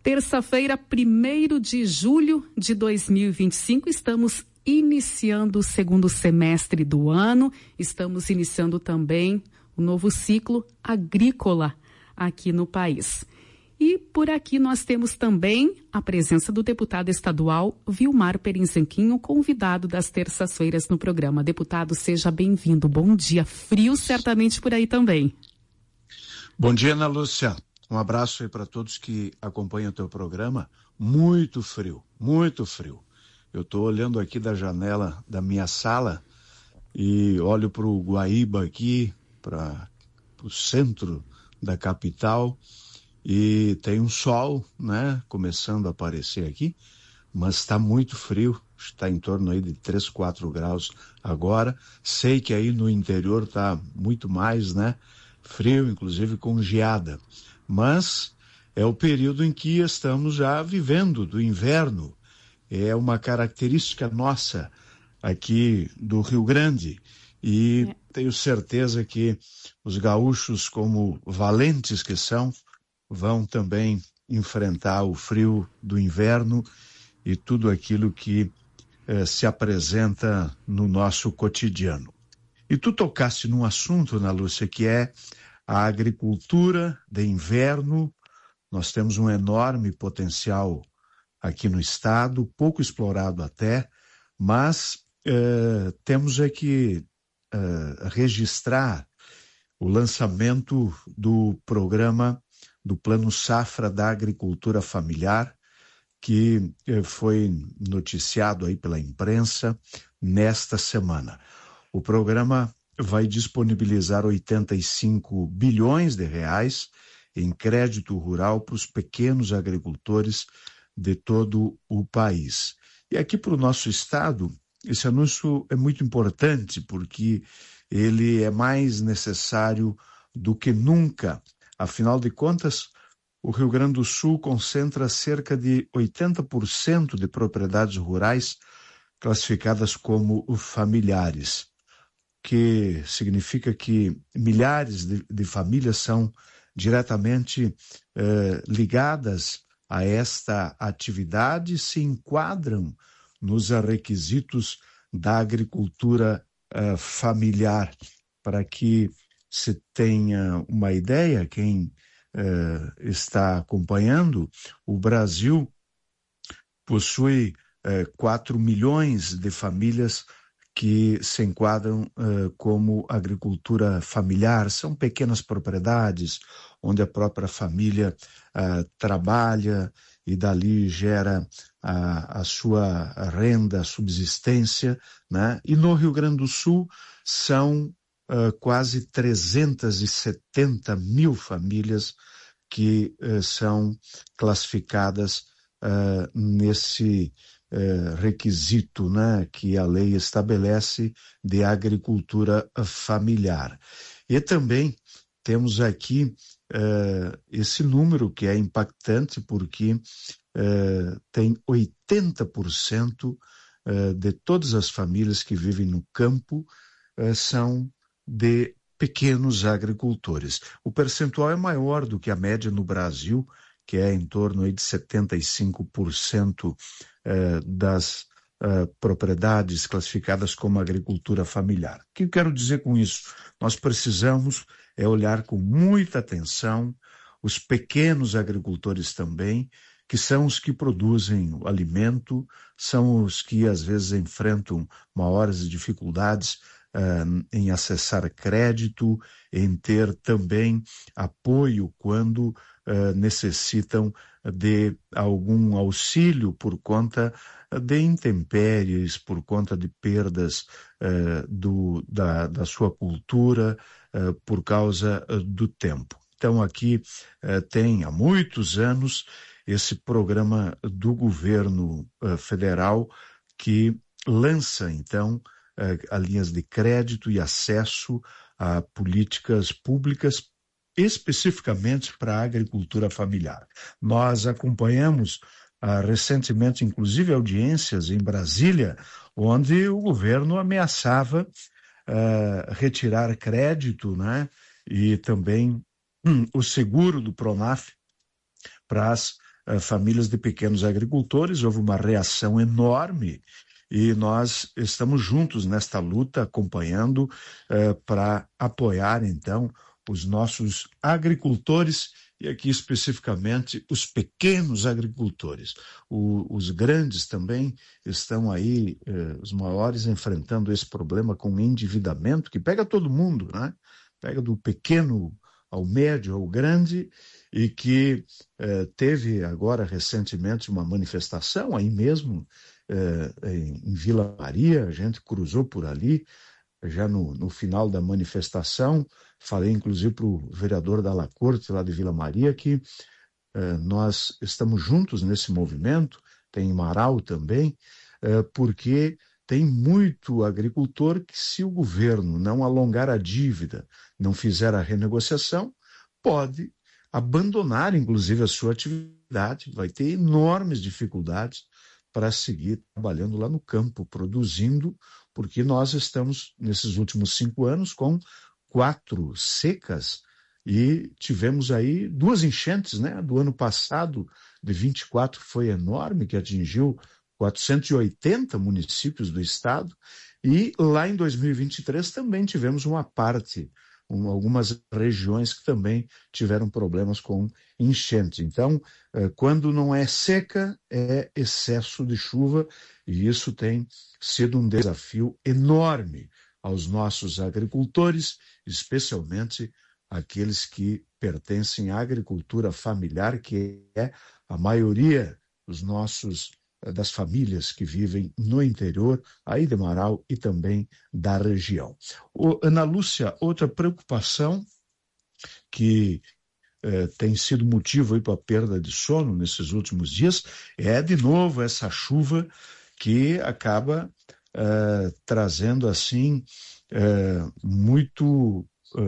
Terça-feira, 1º de julho de 2025, estamos iniciando o segundo semestre do ano, estamos iniciando também o novo ciclo agrícola aqui no país. E por aqui nós temos também a presença do deputado estadual Vilmar Perinzanquinho, convidado das terças-feiras no programa. Deputado, seja bem-vindo. Bom dia. Frio certamente por aí também. Bom dia, Ana Lúcia. Um abraço aí para todos que acompanham o teu programa. Muito frio, muito frio. Eu estou olhando aqui da janela da minha sala e olho para o Guaíba aqui, para o centro da capital, e tem um sol, né, começando a aparecer aqui, mas está muito frio, está em torno aí de 3, 4 graus agora. Sei que aí no interior está muito mais, né, frio, inclusive com geada. Mas é o período em que estamos já vivendo do inverno. É uma característica nossa aqui do Rio Grande. E tenho certeza que os gaúchos, como valentes que são, vão também enfrentar o frio do inverno e tudo aquilo que se apresenta no nosso cotidiano. E tu tocaste num assunto, Ana Lúcia, que é a agricultura de inverno. Nós temos um enorme potencial aqui no estado, pouco explorado até, mas temos que registrar o lançamento do programa do Plano Safra da Agricultura Familiar, que foi noticiado aí pela imprensa nesta semana. O programa vai disponibilizar 85 bilhões de reais em crédito rural para os pequenos agricultores de todo o país. E aqui para o nosso estado, esse anúncio é muito importante porque ele é mais necessário do que nunca. Afinal de contas, o Rio Grande do Sul concentra cerca de 80% de propriedades rurais classificadas como familiares, que significa que milhares de famílias são diretamente ligadas a esta atividade, se enquadram nos requisitos da agricultura familiar. Para que se tenha uma ideia, quem está acompanhando, o Brasil possui 4 milhões de famílias que se enquadram como agricultura familiar. São pequenas propriedades onde a própria família trabalha e dali gera a sua renda, a subsistência, né? E no Rio Grande do Sul são quase 370 mil famílias que são classificadas nesse requisito, né, que a lei estabelece de agricultura familiar. E também temos aqui esse número que é impactante porque tem 80% de todas as famílias que vivem no campo são de pequenos agricultores. O percentual é maior do que a média no Brasil, que é em torno aí de 75% das propriedades classificadas como agricultura familiar. O que eu quero dizer com isso? Nós precisamos olhar com muita atenção os pequenos agricultores também, que são os que produzem o alimento, são os que às vezes enfrentam maiores dificuldades em acessar crédito, em ter também apoio quando necessitam de algum auxílio por conta de intempéries, por conta de perdas da sua cultura, por causa do tempo. Então aqui tem há muitos anos esse programa do governo federal que lança então a linhas de crédito e acesso a políticas públicas especificamente para a agricultura familiar. Nós acompanhamos recentemente, inclusive, audiências em Brasília, onde o governo ameaçava retirar crédito, né, e também o seguro do Pronaf para as famílias de pequenos agricultores. Houve uma reação enorme e nós estamos juntos nesta luta, acompanhando para apoiar, então, os nossos agricultores e aqui especificamente os pequenos agricultores. Os grandes também estão aí, os maiores, enfrentando esse problema com endividamento que pega todo mundo, né? Pega do pequeno ao médio ao grande, e que teve agora recentemente uma manifestação aí mesmo em Vila Maria. A gente cruzou por ali já no final da manifestação. Falei inclusive para o vereador da La Corte lá de Vila Maria que nós estamos juntos nesse movimento, tem Marau também, porque tem muito agricultor que, se o governo não alongar a dívida, não fizer a renegociação, pode abandonar, inclusive, a sua atividade, vai ter enormes dificuldades para seguir trabalhando lá no campo, produzindo, porque nós estamos, nesses últimos 5 anos, com 4 secas e tivemos aí 2 enchentes, né? Do ano passado, de 24, foi enorme, que atingiu 480 municípios do estado, e lá em 2023 também tivemos uma parte, algumas regiões que também tiveram problemas com enchente. Então, quando não é seca, é excesso de chuva, e isso tem sido um desafio enorme aos nossos agricultores, especialmente aqueles que pertencem à agricultura familiar, que é a maioria das famílias que vivem no interior, aí de Marau e também da região. Ana Lúcia, outra preocupação que tem sido motivo para a perda de sono nesses últimos dias é, de novo, essa chuva que acaba trazendo, assim, muito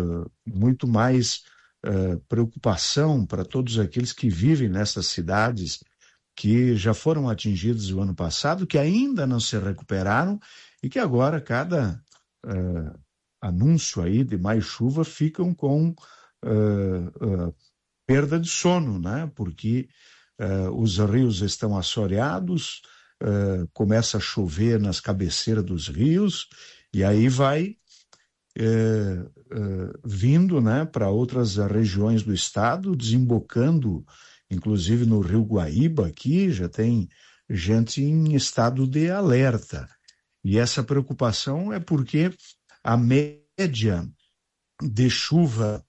mais preocupação para todos aqueles que vivem nessas cidades que já foram atingidos o ano passado, que ainda não se recuperaram e que agora, cada anúncio aí de mais chuva, ficam com perda de sono, né? Porque os rios estão assoreados, começa a chover nas cabeceiras dos rios, e aí vai vindo, né, para outras regiões do estado, desembocando inclusive no Rio Guaíba. Aqui já tem gente em estado de alerta. E essa preocupação é porque a média de chuva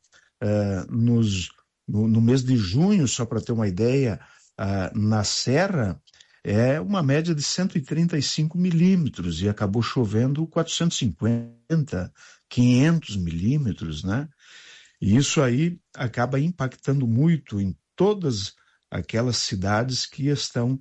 no mês de junho, só para ter uma ideia, na Serra, é uma média de 135 milímetros, e acabou chovendo 450, 500 milímetros, né? E isso aí acaba impactando muito em todas aquelas cidades que estão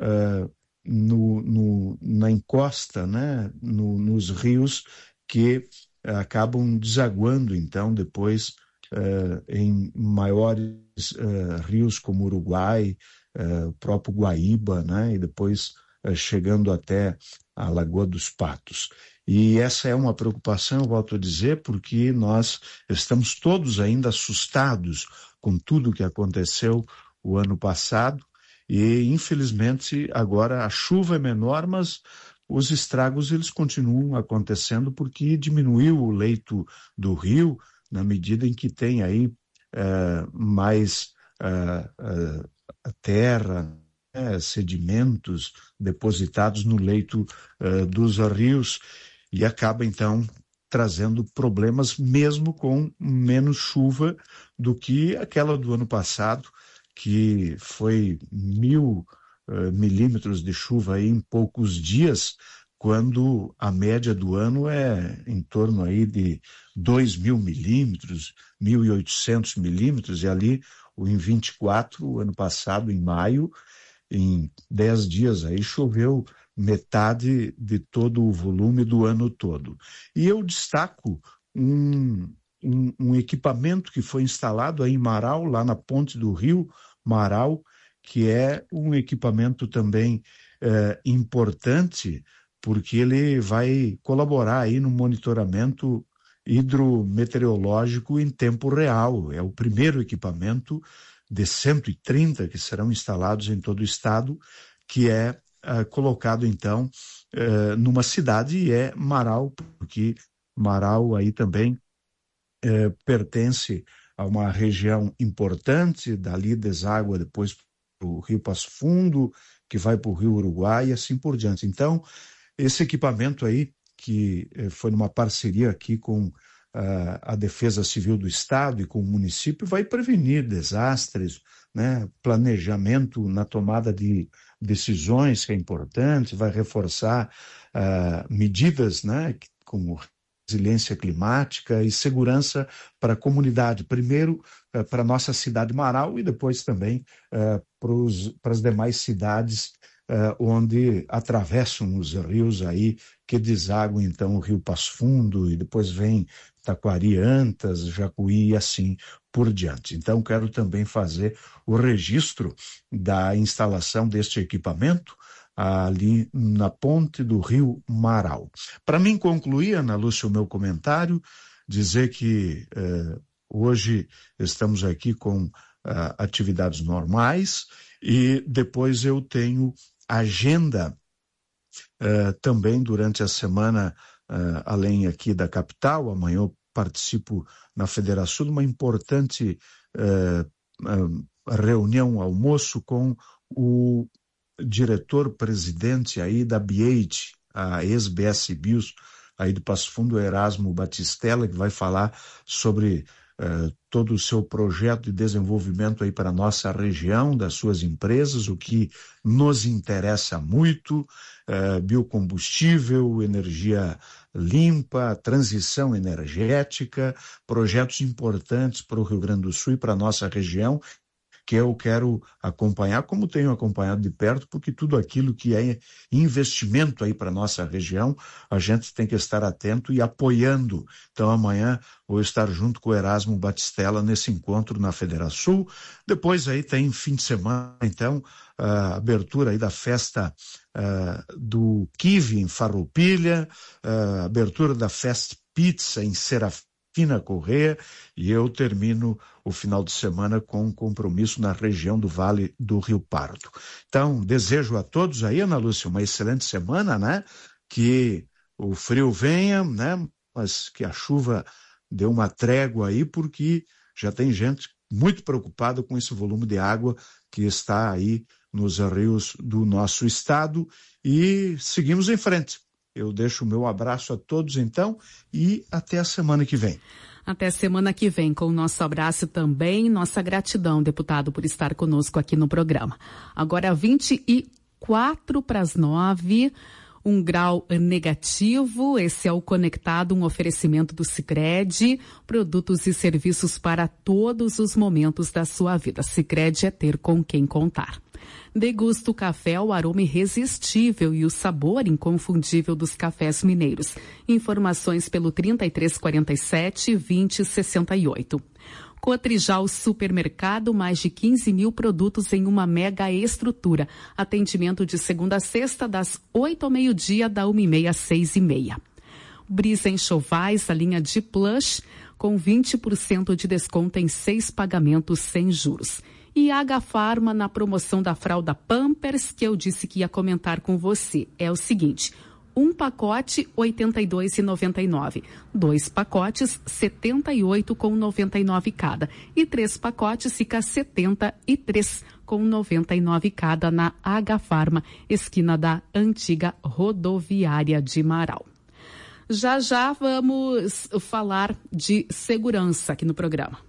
na encosta, né? Nos rios, que acabam desaguando, então, depois em maiores rios como o Uruguai, o próprio Guaíba, né? E depois chegando até a Lagoa dos Patos. E essa é uma preocupação, eu volto a dizer, porque nós estamos todos ainda assustados com tudo que aconteceu o ano passado, e infelizmente agora a chuva é menor, mas os estragos eles continuam acontecendo porque diminuiu o leito do rio, na medida em que tem aí mais terra, sedimentos depositados no leito dos rios, e acaba então trazendo problemas mesmo com menos chuva do que aquela do ano passado, que foi 1.000 milímetros de chuva aí em poucos dias, quando a média do ano é em torno aí de 2.000 milímetros, 1.800 milímetros, e ali em 24, o ano passado, em maio, em 10 dias aí choveu metade de todo o volume do ano todo. E eu destaco um equipamento que foi instalado aí em Marau, lá na ponte do rio Marau, que é um equipamento também importante, porque ele vai colaborar aí no monitoramento hidrometeorológico em tempo real. É o primeiro equipamento de 130 que serão instalados em todo o estado, que é colocado então numa cidade, e é Marau, porque Marau aí também pertence a uma região importante, dali deságua depois para o Rio Passo Fundo, que vai para o Rio Uruguai e assim por diante. Então, esse equipamento aí, que foi numa parceria aqui com a Defesa Civil do Estado e com o município, vai prevenir desastres, né? Planejamento na tomada de decisões, que é importante, vai reforçar medidas, né? Como resiliência climática e segurança para a comunidade, primeiro para a nossa cidade Marau e depois também para as demais cidades onde atravessam os rios aí que desaguam então o Rio Passo Fundo e depois vem Taquari, Antas, Jacuí e assim por diante. Então quero também fazer o registro da instalação deste equipamento ali na ponte do Rio Marau. Para mim concluir, Ana Lúcia, o meu comentário, dizer que hoje estamos aqui com atividades normais e depois eu tenho agenda também durante a semana, além aqui da capital. Amanhã eu participo na Federação de uma importante reunião, almoço com o diretor-presidente aí da BH, a ex-BS Bios, aí do Passo Fundo, Erasmo Batistella, que vai falar sobre todo o seu projeto de desenvolvimento aí para a nossa região, das suas empresas, o que nos interessa muito, biocombustível, energia limpa, transição energética, projetos importantes para o Rio Grande do Sul e para a nossa região, que eu quero acompanhar, como tenho acompanhado de perto, porque tudo aquilo que é investimento aí para a nossa região, a gente tem que estar atento e apoiando. Então amanhã vou estar junto com o Erasmo Batistella nesse encontro na Federação. Depois aí tem fim de semana, então, a abertura aí da festa do Kiwi em Farroupilha, abertura da Fest Pizza em Serafina Correia, e eu termino o final de semana com um compromisso na região do Vale do Rio Pardo. Então, desejo a todos aí, Ana Lúcia, uma excelente semana, né? Que o frio venha, né? Mas que a chuva dê uma trégua aí, porque já tem gente muito preocupada com esse volume de água que está aí nos rios do nosso estado, e seguimos em frente. Eu deixo o meu abraço a todos, então, e até a semana que vem. Até semana que vem, com o nosso abraço também, nossa gratidão, deputado, por estar conosco aqui no programa. Agora, 24 para as 9, 1 grau negativo. Esse é o Conectado, um oferecimento do Sicredi, produtos e serviços para todos os momentos da sua vida. Sicredi é ter com quem contar. Degusta o café, o aroma irresistível e o sabor inconfundível dos cafés mineiros. Informações pelo 3347-2068. Cotrijal Supermercado, mais de 15 mil produtos em uma mega estrutura. Atendimento de segunda a sexta, das 8 ao meio-dia, da 1h30 às 6h30. Brisa Enxovais, a linha de plush, com 20% de desconto em 6 pagamentos sem juros. E H-Pharma na promoção da fralda Pampers, que eu disse que ia comentar com você. É o seguinte: um pacote R$ 82,99, 2 pacotes R$ 78,99 cada, e 3 pacotes fica R$ 73,99 cada na H-Pharma, esquina da antiga rodoviária de Marau. Já já vamos falar de segurança aqui no programa.